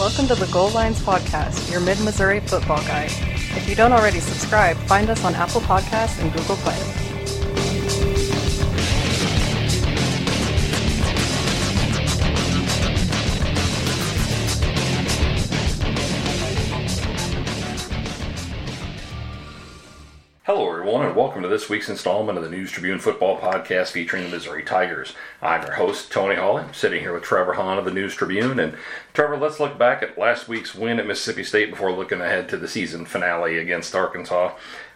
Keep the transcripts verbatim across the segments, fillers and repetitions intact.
Welcome to the Goal Lines Podcast, your mid-Missouri football guide. If you don't already subscribe, find us on Apple Podcasts and Google Play. Hello everyone, and welcome to this week's installment of the News Tribune Football Podcast featuring the Missouri Tigers. I'm your host, Tony Hawley. I'm sitting here with Trevor Hahn of the News Tribune. And Trevor, let's look back at last week's win at Mississippi State before looking ahead to the season finale against Arkansas.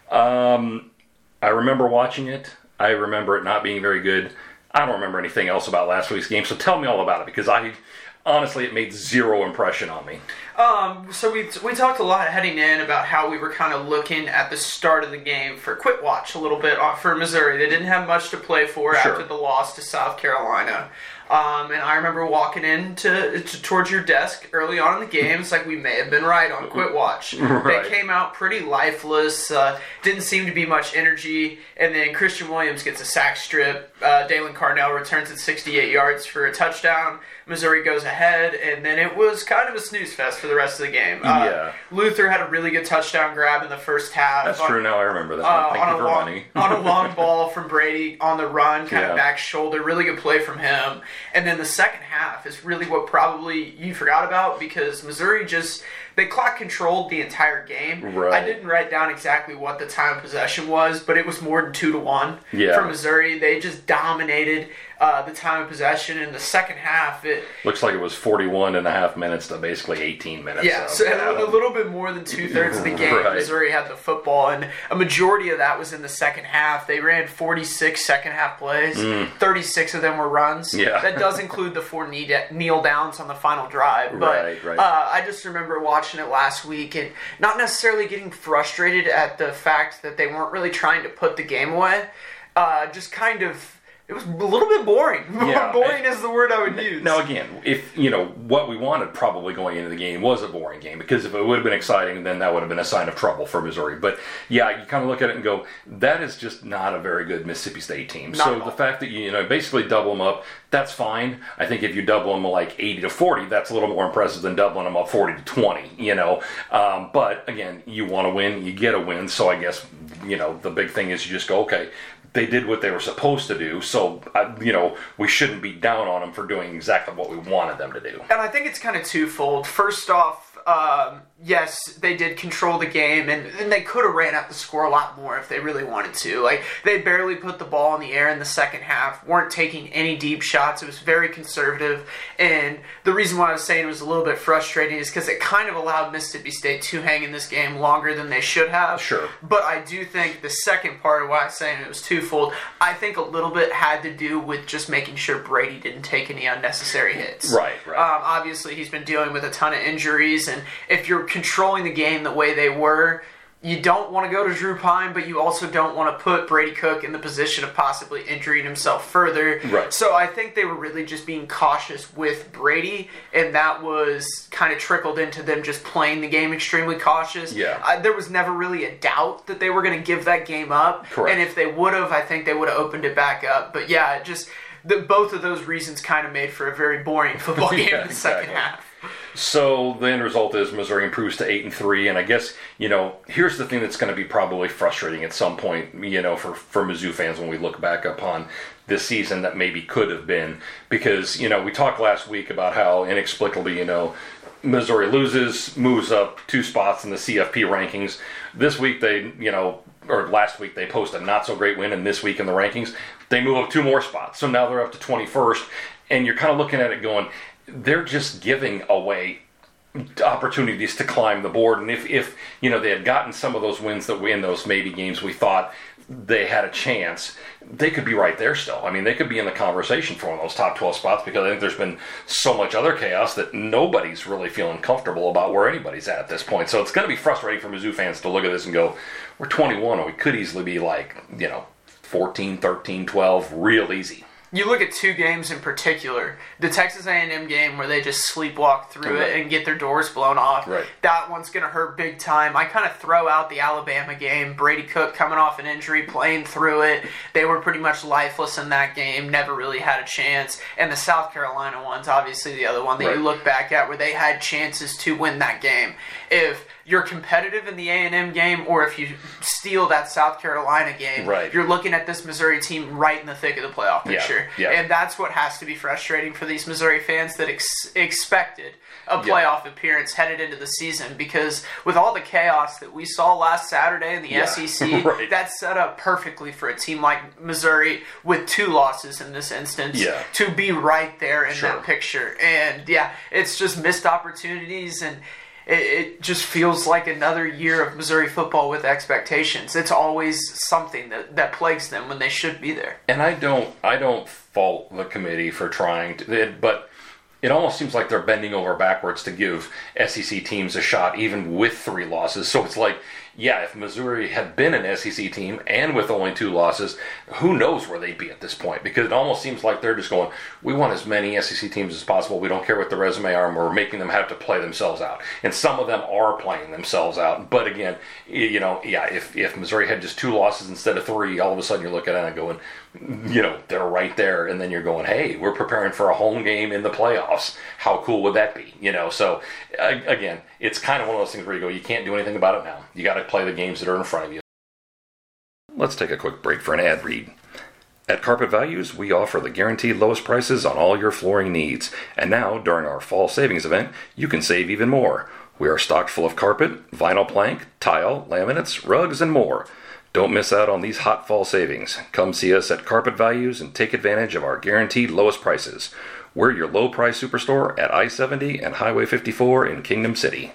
Um, I remember watching it. I remember it not being very good. I don't remember anything else about last week's game, so tell me all about it, because I honestly, it made zero impression on me. Um, so we we talked a lot heading in about how we were kind of looking at the start of the game for Quit Watch a little bit for Missouri. They didn't have much to play for sure. after the loss to South Carolina. Um, and I remember walking in to, to, towards your desk early on in the game. It's like we may have been right on Quit Watch. Right. They came out pretty lifeless, uh, didn't seem to be much energy, and then Christian Williams gets a sack strip. Uh, Dalen Carnell returns at sixty-eight yards for a touchdown. Missouri goes ahead, and then it was kind of a snooze fest for the rest of the game. Uh, yeah. Luther had a really good touchdown grab in the first half. That's on, true, now I remember that. Uh, Thank on you a for long, money. on a long ball from Brady on the run, kind yeah. of back shoulder. Really good play from him. And then the second half is really what probably you forgot about, because Missouri just, they clock controlled the entire game. Right. I didn't write down exactly what the time of possession was, but it was more than two to one yeah. for Missouri. They just dominated uh, the time of possession. In the second half, it looks like it was forty-one and a half minutes to basically eighteen minutes. Yeah, so a little bit more than two-thirds of the game, right. Missouri had the football, and a majority of that was in the second half. They ran forty-six second-half plays. Mm. thirty-six of them were runs. Yeah. That does include the four knee da- kneel downs on the final drive. But right, right. Uh, I just remember watching it last week and not necessarily getting frustrated at the fact that they weren't really trying to put the game away. Uh, just kind of... It was a little bit boring. Yeah. Boring is the word I would use. Now, again, if, you know, what we wanted probably going into the game was a boring game, because if it would have been exciting, then that would have been a sign of trouble for Missouri. But, yeah, you kind of look at it and go, that is just not a very good Mississippi State team. Not so the fact that you, you know, basically double them up, that's fine. I think if you double them like eighty to forty, that's a little more impressive than doubling them up forty to twenty, you know. Um, but, again, you want to win, you get a win. So I guess, you know, the big thing is you just go, okay, they did what they were supposed to do, so, uh, you know, we shouldn't be down on them for doing exactly what we wanted them to do. And I think it's kind of twofold. First off, um, yes, they did control the game, and, and they could have ran out the score a lot more if they really wanted to. Like, they barely put the ball in the air in the second half, weren't taking any deep shots. It was very conservative, and the reason why I was saying it was a little bit frustrating is because it kind of allowed Mississippi State to hang in this game longer than they should have. Sure. But I do think the second part of why I was saying it was twofold, I think a little bit had to do with just making sure Brady didn't take any unnecessary hits. Right, right. Um, obviously, he's been dealing with a ton of injuries, and if you're controlling the game the way they were, you don't want to go to Drew Pine, but you also don't want to put Brady Cook in the position of possibly injuring himself further. Right. So I think they were really just being cautious with Brady, and that was kind of trickled into them just playing the game extremely cautious. Yeah. I, there was never really a doubt that they were going to give that game up. Correct. And if they would have, I think they would have opened it back up. But yeah, it just the, both of those reasons kind of made for a very boring football game yeah, in the exactly. second half. So the end result is Missouri improves to eight and three, and I guess, you know, here's the thing that's going to be probably frustrating at some point, you know, for for Mizzou fans when we look back upon this season that maybe could have been, because, you know, we talked last week about how inexplicably, you know, Missouri loses, moves up two spots in the C F P rankings. This week they, you know, or last week they post a not so great win, and this week in the rankings they move up two more spots. So now they're up to twenty-first, and you're kind of looking at it going, they're just giving away opportunities to climb the board. And if, if you know, they had gotten some of those wins that we in those maybe games we thought they had a chance, they could be right there still. I mean, they could be in the conversation for one of those top twelve spots, because I think there's been so much other chaos that nobody's really feeling comfortable about where anybody's at at this point. So it's going to be frustrating for Mizzou fans to look at this and go, we're twenty-one, and we could easily be like, you know, fourteen, thirteen, twelve, real easy. you look at two games in particular. The Texas A and M game where they just sleepwalk through right. it and get their doors blown off. Right. That one's going to hurt big time. I kind of throw out the Alabama game. Brady Cook coming off an injury, playing through it. They were pretty much lifeless in that game, never really had a chance. And the South Carolina one's obviously the other one that right. you look back at where they had chances to win that game. If you're competitive in the A and M game, or if you steal that South Carolina game, right. you're looking at this Missouri team right in the thick of the playoff picture. Yeah. Yeah. And that's what has to be frustrating for these Missouri fans that ex- expected a playoff yeah. appearance headed into the season, because with all the chaos that we saw last Saturday in the yeah. S E C, right. that's set up perfectly for a team like Missouri with two losses in this instance yeah. to be right there in sure. that picture. And yeah, it's just missed opportunities, and it, it just feels like another year of Missouri football with expectations. It's always something that, that plagues them when they should be there. And I don't, I don't fault the committee for trying to, but it almost seems like they're bending over backwards to give S E C teams a shot, even with three losses. So it's like, yeah, if Missouri had been an S E C team and with only two losses, who knows where they'd be at this point? Because it almost seems like they're just going, we want as many S E C teams as possible. We don't care what the resume are, and we're making them have to play themselves out. And some of them are playing themselves out. But again, you know, yeah, if, if Missouri had just two losses instead of three, all of a sudden you're looking at it and going, you know, they're right there. And then you're going, hey, we're preparing for a home game in the playoffs. How cool would that be? You know, so again, it's kind of one of those things where you go, you can't do anything about it now. You got to play the games that are in front of you. Let's take a quick break for an ad read. At Carpet Values, we offer the guaranteed lowest prices on all your flooring needs. And now, during our fall savings event, you can save even more. We are stocked full of carpet, vinyl plank, tile, laminates, rugs, and more. Don't miss out on these hot fall savings. Come see us at Carpet Values and take advantage of our guaranteed lowest prices. We're your low price superstore at I seventy and Highway fifty-four in Kingdom City.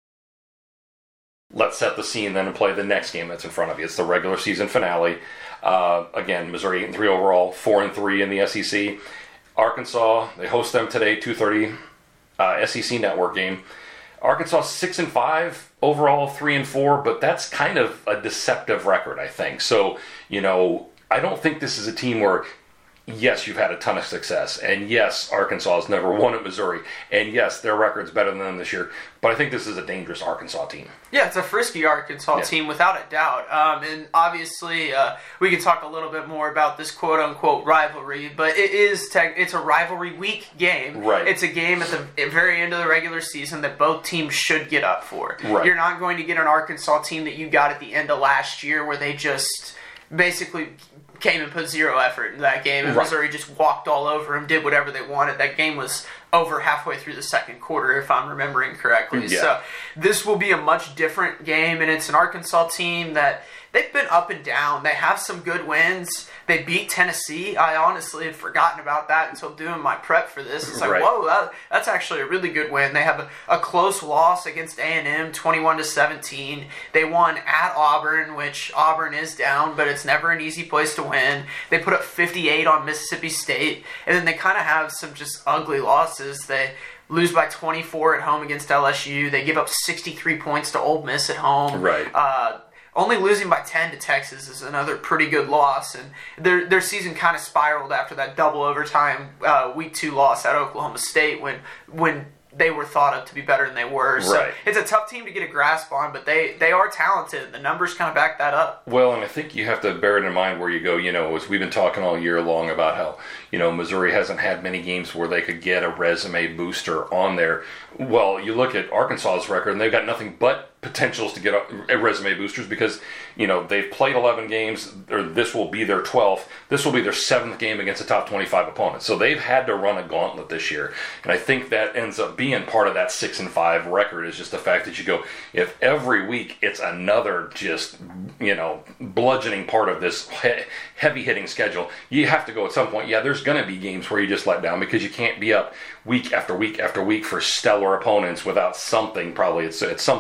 Let's set the scene then and play the next game that's in front of you. It's the regular season finale. Uh, again, Missouri eight and three overall, four and three in the S E C. Arkansas, they host them today, two thirty, uh, S E C Network game. Arkansas six and five overall, three and four, but that's kind of a deceptive record, I think. So, you know, I don't think this is a team where, yes, you've had a ton of success, and yes, Arkansas has never won at Missouri, and yes, their record's better than them this year, but I think this is a dangerous Arkansas team. Yeah, it's a frisky Arkansas yeah. team without a doubt, um, and obviously uh, we can talk a little bit more about this quote-unquote rivalry, but it is te- it's a rivalry week game. Right. It's a game at the very end of the regular season that both teams should get up for. Right. You're not going to get an Arkansas team that you got at the end of last year where they just basically came and put zero effort in that game, and right. Missouri just walked all over them, did whatever they wanted. That game was over halfway through the second quarter, if I'm remembering correctly. Yeah. So this will be a much different game, and it's an Arkansas team that they've been up and down. They have some good wins. They beat Tennessee. I honestly had forgotten about that until doing my prep for this. It's like, right. whoa, that, that's actually a really good win. They have a, a close loss against A and M, twenty-one to seventeen. They won at Auburn, which Auburn is down, but it's never an easy place to win. They put up fifty-eight on Mississippi State, and then they kind of have some just ugly losses. They lose by twenty-four at home against L S U. They give up sixty-three points to Ole Miss at home. Right. Uh, Only losing by ten to Texas is another pretty good loss, and their their season kind of spiraled after that double overtime uh, week two loss at Oklahoma State when when they were thought of to be better than they were. So right. it's a tough team to get a grasp on, but they, they are talented. The numbers kind of back that up. Well, and I think you have to bear it in mind where you go, you know, as we've been talking all year long about how, you know, Missouri hasn't had many games where they could get a resume booster on there. Well, you look at Arkansas's record, and they've got nothing but potentials to get a resume boosters because, you know, they've played eleven games, or this will be their twelfth. This will be their seventh game against a top twenty-five opponent. So they've had to run a gauntlet this year. And I think that ends up being part of that six and five record is just the fact that you go, if every week it's another just, you know, bludgeoning part of this he- heavy hitting schedule, you have to go at some point, yeah, there's going to be games where you just let down because you can't be up week after week after week for stellar opponents without something. Probably it's, at some point they're being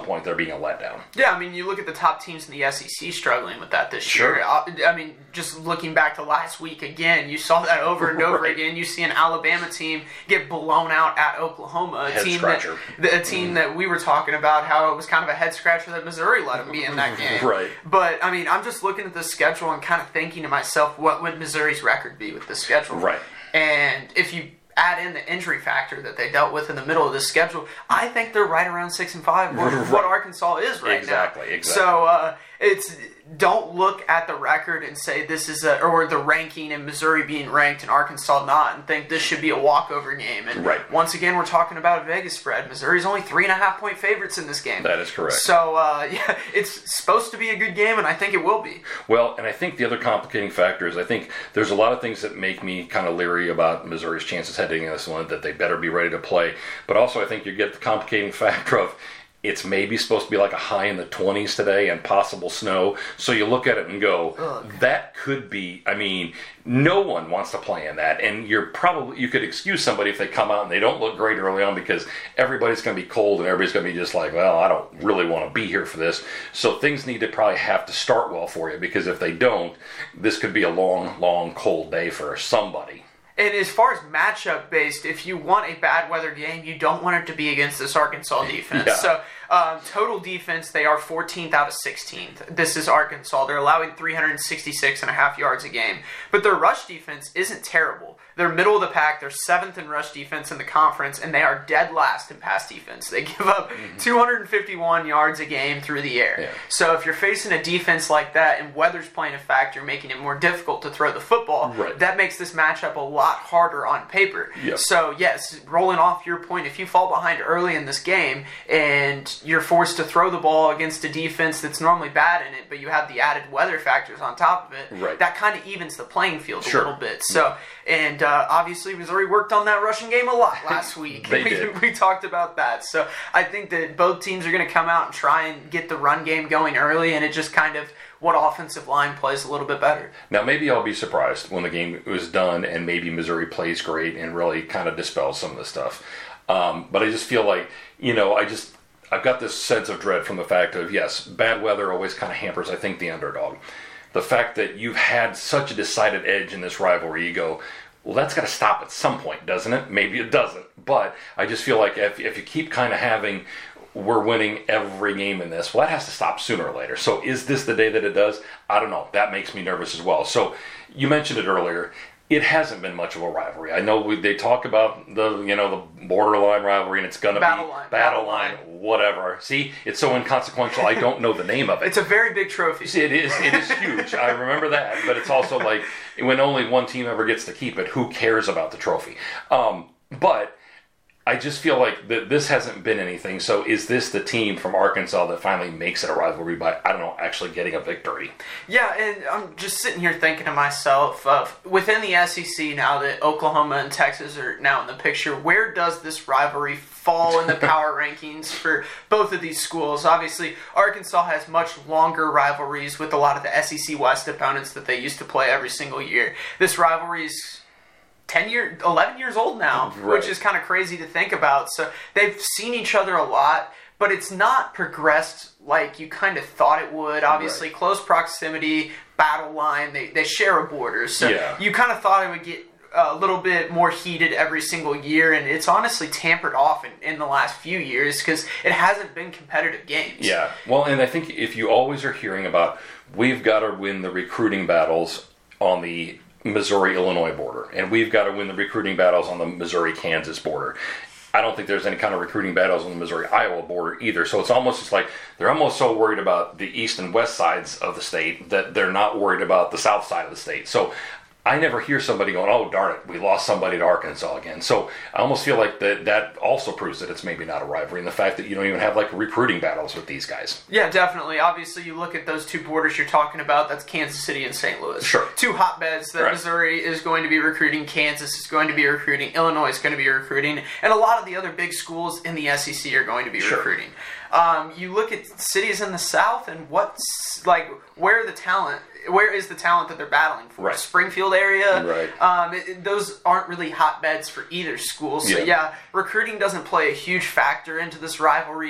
being a letdown. Yeah, I mean, you look at the top teams in the S E C struggling with that this Sure. year. I mean, just looking back to last week again, you saw that over and over Right. again. You see an Alabama team get blown out at Oklahoma, a Head team scratcher. that a team mm. that we were talking about how it was kind of a head scratcher that Missouri let them be in that game. Right. But I mean, I'm just looking at the schedule and kind of thinking to myself, what would Missouri's record be with this schedule? Right. And if you add in the injury factor that they dealt with in the middle of the schedule, I think they're right around six and five, what, Right. what Arkansas is right exactly, now. Exactly. So uh, it's don't look at the record and say this is a or the ranking and Missouri being ranked and Arkansas not, and think this should be a walkover game. And right. once again, we're talking about a Vegas spread. Missouri's only three and a half point favorites in this game. That is correct. So uh, yeah, it's supposed to be a good game, and I think it will be. Well, and I think the other complicating factor is I think there's a lot of things that make me kind of leery about Missouri's chances heading into this one, that they better be ready to play. But also I think you get the complicating factor of it's maybe supposed to be like a high in the twenties today and possible snow. So you look at it and go, Ugh. that could be, I mean, no one wants to play in that. And you're probably, you could excuse somebody if they come out and they don't look great early on because everybody's going to be cold and everybody's going to be just like, well, I don't really want to be here for this. So things need to probably have to start well for you, because if they don't, this could be a long, long, cold day for somebody. And as far as matchup based, if you want a bad weather game, you don't want it to be against this Arkansas defense. Yeah. So um, total defense, they are fourteenth out of sixteenth. This is Arkansas. They're allowing three hundred sixty-six and a half yards a game. But their rush defense isn't terrible. They're middle of the pack. They're seventh in rush defense in the conference, and they are dead last in pass defense. They give up mm-hmm. two hundred fifty-one yards a game through the air. Yeah. So if you're facing a defense like that and weather's playing a factor, making it more difficult to throw the football, right. that makes this matchup a lot harder on paper. Yep. So yes, rolling off your point, if you fall behind early in this game and you're forced to throw the ball against a defense that's normally bad in it, but you have the added weather factors on top of it, right. that kind of evens the playing field sure. a little bit. So, and uh, obviously Missouri worked on that rushing game a lot last week. They we, did. we talked about that. So I think that both teams are going to come out and try and get the run game going early, and it just kind of what offensive line plays a little bit better. Now, maybe I'll be surprised when the game is done and maybe Missouri plays great and really kind of dispels some of the stuff. Um, but I just feel like, you know, I just, I've got this sense of dread from the fact of, yes, bad weather always kind of hampers, I think, the underdog. The fact that you've had such a decided edge in this rivalry, you go, well, that's got to stop at some point, doesn't it? Maybe it doesn't. But I just feel like if, if you keep kind of having, we're winning every game in this, well, that has to stop sooner or later. So is this the day that it does? I don't know. That makes me nervous as well. So you mentioned it earlier. It hasn't been much of a rivalry. I know we, they talk about the, you know, the borderline rivalry, and it's going to be battle line, battle line, whatever. See, it's so inconsequential. I don't know the name of it. It's a very big trophy. See, it is. It is huge. I remember that. But it's also like when only one team ever gets to keep it, who cares about the trophy? Um, but I just feel like that this hasn't been anything. So is this the team from Arkansas that finally makes it a rivalry by, I don't know, actually getting a victory? Yeah, and I'm just sitting here thinking to myself, uh, within the S E C now that Oklahoma and Texas are now in the picture, where does this rivalry fall in the power rankings for both of these schools? Obviously, Arkansas has much longer rivalries with a lot of the S E C West opponents that they used to play every single year. This rivalry's ten year, eleven years old now, right. which is kind of crazy to think about. So they've seen each other a lot, but it's not progressed like you kind of thought it would. Obviously, right. close proximity, battle line, they, they share a border. So yeah. you kind of thought it would get a little bit more heated every single year, and it's honestly tampered off in, in the last few years because it hasn't been competitive games. Yeah, well, and I think if you always are hearing about, we've got to win the recruiting battles on the Missouri-Illinois border, and we've got to win the recruiting battles on the Missouri-Kansas border. I don't think there's any kind of recruiting battles on the Missouri-Iowa border either. So it's almost just like they're almost so worried about the east and west sides of the state that they're not worried about the south side of the state. So I never hear somebody going, oh, darn it, we lost somebody to Arkansas again. So I almost feel like that that also proves that it's maybe not a rivalry, and the fact that you don't even have like recruiting battles with these guys. Yeah, definitely. Obviously, you look at those two borders you're talking about, that's Kansas City and Saint Louis. Sure. Two hotbeds that right. Missouri is going to be recruiting, Kansas is going to be recruiting, Illinois is going to be recruiting, and a lot of the other big schools in the S E C are going to be sure. recruiting. Um, you look at cities in the South, and what's, like, where the talent... Where is the talent that they're battling for? Right. Springfield area? Right. Um, it, it, those aren't really hotbeds for either school. So, yeah. yeah, recruiting doesn't play a huge factor into this rivalry.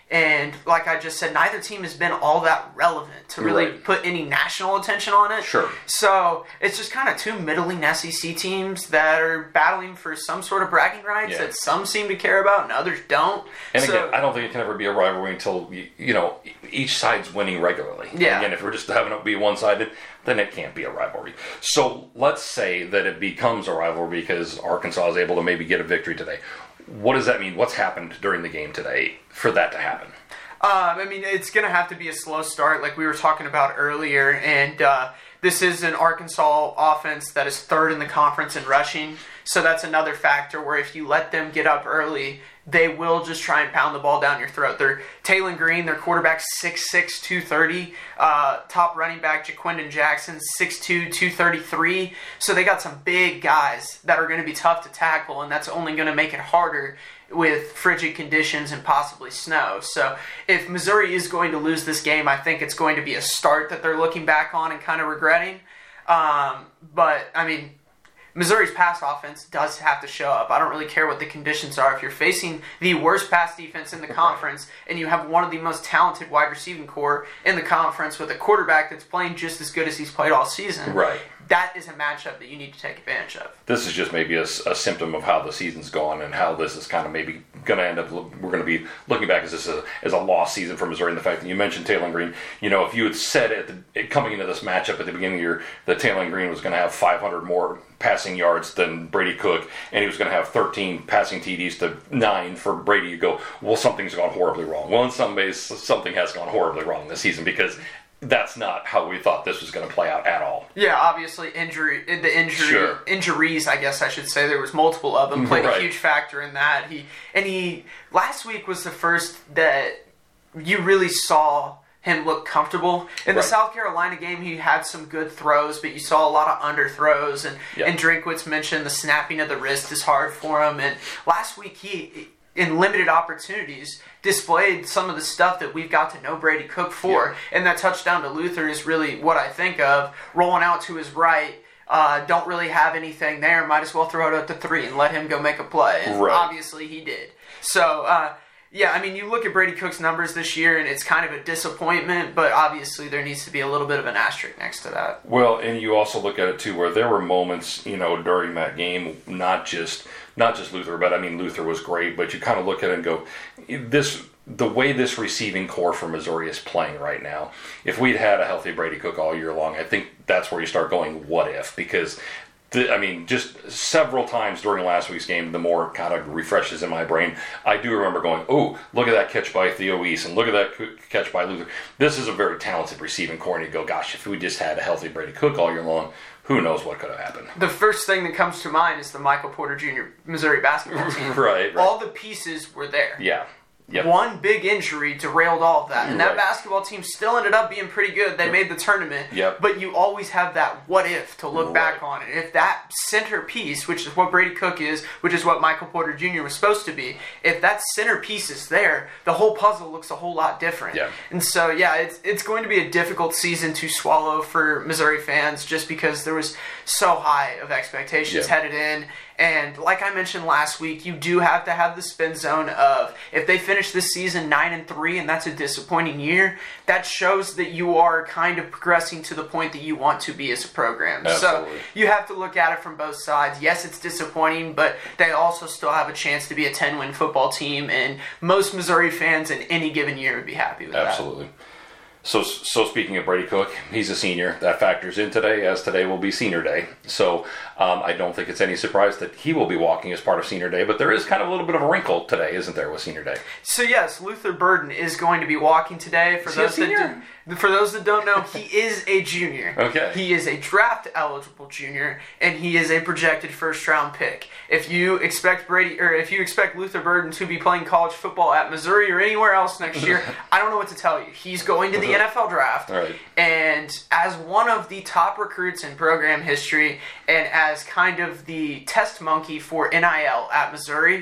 And like I just said, neither team has been all that relevant to really right. put any national attention on it. Sure. So it's just kind of two middling S E C teams that are battling for some sort of bragging rights yeah. that some seem to care about and others don't. And so, again, I don't think it can ever be a rivalry until, you, you know, each side's winning regularly. Yeah. Again, if we're just having it be one-sided, then it can't be a rivalry. So let's say that it becomes a rivalry because Arkansas is able to maybe get a victory today. What does that mean? What's happened during the game today for that to happen? Um, I mean, it's going to have to be a slow start like we were talking about earlier. And uh, this is an Arkansas offense that is third in the conference in rushing. So that's another factor where if you let them get up early, they will just try and pound the ball down your throat. They're Taylon Green, their quarterback, six six, two thirty. Uh, top running back, Jaquindon Jackson, six two, two thirty-three. So they got some big guys that are going to be tough to tackle, and that's only going to make it harder with frigid conditions and possibly snow. So if Missouri is going to lose this game, I think it's going to be a start that they're looking back on and kind of regretting. Um, but, I mean, Missouri's pass offense does have to show up. I don't really care what the conditions are. If you're facing the worst pass defense in the conference and you have one of the most talented wide receiving core in the conference with a quarterback that's playing just as good as he's played all season, right. that is a matchup that you need to take advantage of. This is just maybe a, a symptom of how the season's gone and how this is kind of maybe going to end up, we're going to be looking back as this a, as a lost season for Missouri. And the fact that you mentioned Taylon Green, you know, if you had said at the, coming into this matchup at the beginning of the year that Taylon Green was going to have five hundred more passing yards than Brady Cook, and he was going to have thirteen passing T Ds to nine for Brady, you go, well, something's gone horribly wrong. Well, in some ways, something has gone horribly wrong this season because that's not how we thought this was going to play out at all. Yeah, obviously injury, the injury, sure. injuries. I guess I should say there was multiple of them played right. a huge factor in that. He and he last week was the first that you really saw him look comfortable. In the right. South Carolina game, he had some good throws, but you saw a lot of underthrows. And yep. and Drinkwitz mentioned the snapping of the wrist is hard for him. And last week he, in limited opportunities, displayed some of the stuff that we've got to know Brady Cook for. Yeah. And that touchdown to Luther is really what I think of. Rolling out to his right, uh, don't really have anything there. Might as well throw it up to three and let him go make a play. And right. obviously he did. So, uh, yeah, I mean, you look at Brady Cook's numbers this year, and it's kind of a disappointment, but obviously there needs to be a little bit of an asterisk next to that. Well, and you also look at it, too, where there were moments, you know, during that game, not just not just Luther, but, I mean, Luther was great, but you kind of look at it and go, this the way this receiving core for Missouri is playing right now, if we'd had a healthy Brady Cook all year long, I think that's where you start going, what if? Because The, I mean, just several times during last week's game, the more it kind of refreshes in my brain, I do remember going, oh, look at that catch by Theo Weiss, and look at that catch by Luther. This is a very talented receiving core, and you go, gosh, if we just had a healthy Brady Cook all year long, who knows what could have happened. The first thing that comes to mind is the Michael Porter Junior Missouri basketball team. right, right. All the pieces were there. Yeah. Yep. One big injury derailed all of that. And right. that basketball team still ended up being pretty good. They made the tournament. Yep. But you always have that what if to look right. back on it. If that centerpiece, which is what Brady Cook is, which is what Michael Porter Junior was supposed to be, if that centerpiece is there, the whole puzzle looks a whole lot different. Yeah. And so, yeah, it's it's going to be a difficult season to swallow for Missouri fans just because there was so high of expectations yeah. headed in. And like I mentioned last week, you do have to have the spin zone of if they finish this season nine and three, and that's a disappointing year, that shows that you are kind of progressing to the point that you want to be as a program. Absolutely. So you have to look at it from both sides. Yes, it's disappointing, but they also still have a chance to be a ten-win football team, and most Missouri fans in any given year would be happy with Absolutely. that. So, so speaking of Brady Cook, he's a senior. That factors in today, as today will be senior day. So um, I don't think it's any surprise that he will be walking as part of senior day, but there is kind of a little bit of a wrinkle today, isn't there, with senior day? So yes, Luther Burden is going to be walking today. For Is those he a that senior? do, for those that don't know, he is a junior. Okay. He is a draft eligible junior, and he is a projected first round pick. If you expect Brady, or if you expect Luther Burden to be playing college football at Missouri or anywhere else next year, I don't know what to tell you. He's going to the N F L draft, right. and as one of the top recruits in program history, and as kind of the test monkey for N I L at Missouri,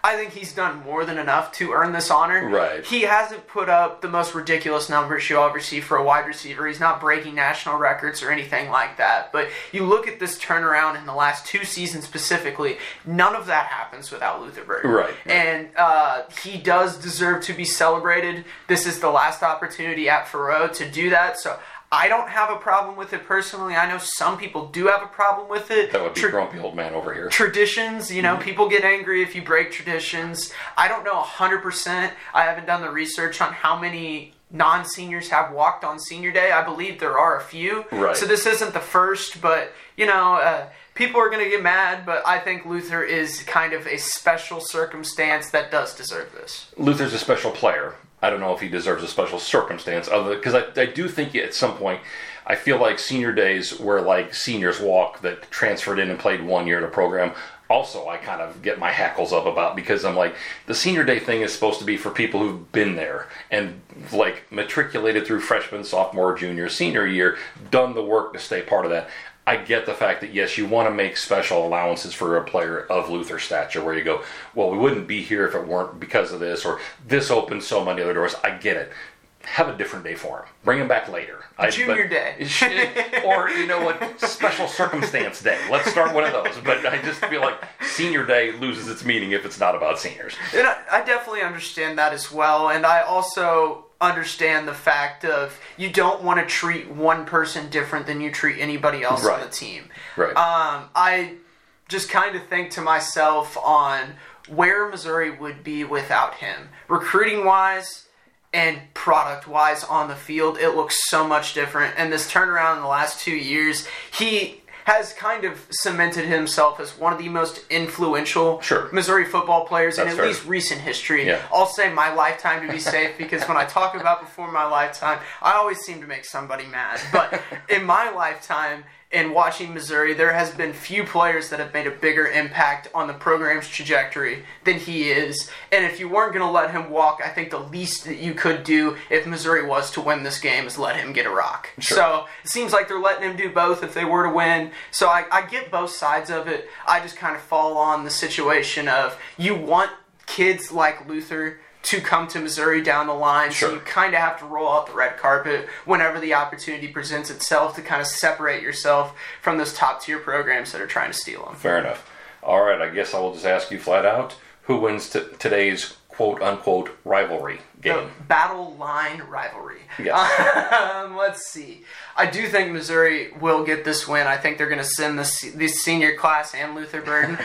I think he's done more than enough to earn this honor. Right. He hasn't put up the most ridiculous numbers you'll ever see for a wide receiver. He's not breaking national records or anything like that. But you look at this turnaround in the last two seasons specifically, none of that happens without Luther Burden. Right. And uh, he does deserve to be celebrated. This is the last opportunity at Faurot to do that. So I don't have a problem with it personally. I know some people do have a problem with it. That would be Tra- grumpy old man over here. Traditions, you know, Mm-hmm. people get angry if you break traditions. I don't know one hundred percent. I haven't done the research on how many non-seniors have walked on senior day. I believe there are a few. Right. So this isn't the first, but, you know, uh, people are going to get mad, but I think Luther is kind of a special circumstance that does deserve this. Luther's a special player. I don't know if he deserves a special circumstance, other because I, I do think at some point, I feel like senior days where like seniors walk that transferred in and played one year in a program, also I kind of get my hackles up about, because I'm like, the senior day thing is supposed to be for people who've been there and like matriculated through freshman, sophomore, junior, senior year, done the work to stay part of that. I get the fact that, yes, you want to make special allowances for a player of Luther stature where you go, well, we wouldn't be here if it weren't because of this, or this opened so many other doors. I get it. Have a different day for him. Bring him back later. Junior I, day. Or, you know what, special circumstance day. Let's start one of those. But I just feel like senior day loses its meaning if it's not about seniors. And I, I definitely understand that as well. And I also understand the fact of you don't want to treat one person different than you treat anybody else right. on the team. Right. Um, I just kind of think to myself on where Missouri would be without him. Recruiting-wise and product-wise on the field, it looks so much different. And this turnaround in the last two years, he has kind of cemented himself as one of the most influential sure. Missouri football players That's in at fair. least recent history. Yeah. I'll say my lifetime to be safe, because when I talk about before my lifetime, I always seem to make somebody mad. But in my lifetime, in watching Missouri, there has been few players that have made a bigger impact on the program's trajectory than he is. And if you weren't going to let him walk, I think the least that you could do if Missouri was to win this game is let him get a rock. Sure. So it seems like they're letting him do both if they were to win. So I, I get both sides of it. I just kind of fall on the situation of you want kids like Luther to come to Missouri down the line, sure. so you kind of have to roll out the red carpet whenever the opportunity presents itself to kind of separate yourself from those top-tier programs that are trying to steal them. Fair enough. All right, I guess I will just ask you flat out, who wins t- today's quote-unquote rivalry game? The battle line rivalry. Yes. Um, let's see. I do think Missouri will get this win. I think they're going to send this, this senior class and Luther Burden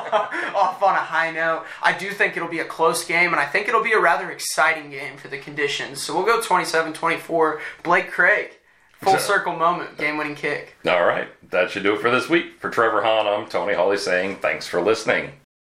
off on a high note. I do think it'll be a close game, and I think it'll be a rather exciting game for the conditions. So we'll go twenty-seven twenty-four. Blake Craig, full So, circle moment, game-winning kick. All right, that should do it for this week. For Trevor Hahn, I'm Tony Hawley saying thanks for listening.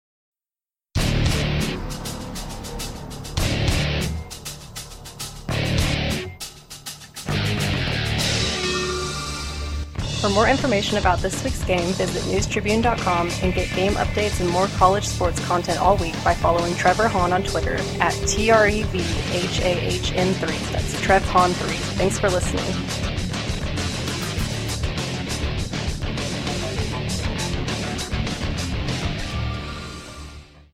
For more information about this week's game, visit news tribune dot com and get game updates and more college sports content all week by following Trevor Hahn on Twitter at T R E V H A H N three. That's Trev Hahn three. Thanks for listening.